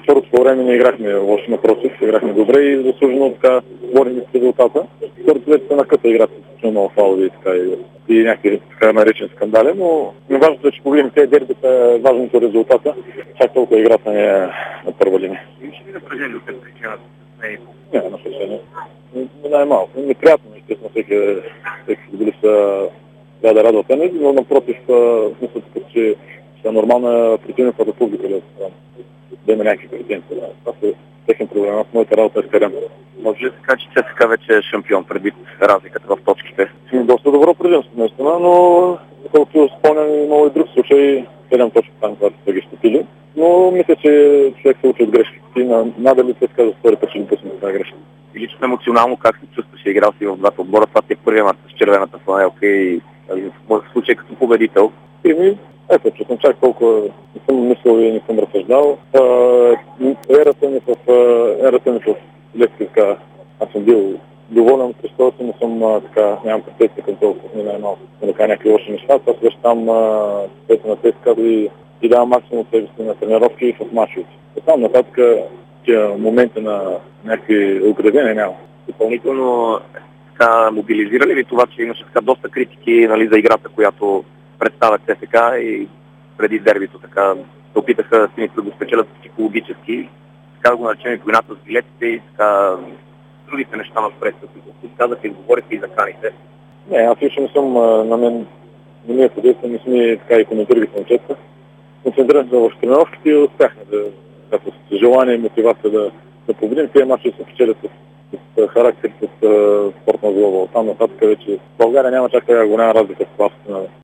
Първото по време не играхме лошо, напротив, играхме добре и заслужено така борим с резултата. Второто вече се накъса играта, с много фаули и някакви така наречени скандали, но важното е, че погледнем тези дербита е важното резултата, чак толкова играта не е на първа линия. Имаше ли напрежение от тези причината? Не, напрежение. Най-малко. Неприятно, естествено, всеки футболист трябва да радва тенис, но напротив, мисля, че е нормална противната за публика да има някакви претенции. Това са техен проблем. Аз моята работа е в терена. Може ли така, че ЦСКА вече е шампион предвид разликата в точките? Доста добро предимство, наистина, но колкото спомням, имало и друг случай, 7 точки там, когато са ги щетили. Но мисля, че човек се учи от грешките и надали ЦСКА за втори път ще допусне тази грешка. И лично емоционално как се чувстваш? Играл си в двата отбора, това ти е първият мач с червената фланелка и в случай като победител. Ето, че съм чак толкова не съм мислил и не съм разсъждал. Ерата ми в лексика, аз съм бил доволен от престолата, но съм нямам претенции към толкова, не най-малко. Да кажа някакви лоши неща, аз беше там на ЦСКА и давам максимум от себе си на тренировки и в мачовете. Там нататък тия моменти на някакви оградения няма. Допълнително мобилизира ли ви това, че имаше доста критики, нали, за играта, която представя ЦСКА и преди дербито се опитаха сините да го спечелят психологически, така да го наречем и войната с билетите и другите неща напред, които казаха и говорите и за каните. Не, аз лично не съм на мен, не ми е подейства, не сме и коментирали концепта. Концентрирам се в тренировките и успяхме с желание и мотивация да победим. Тези мачове се печелят с характер, с спортна злоба. Там нататък вече в България няма чак така голяма разлика в класата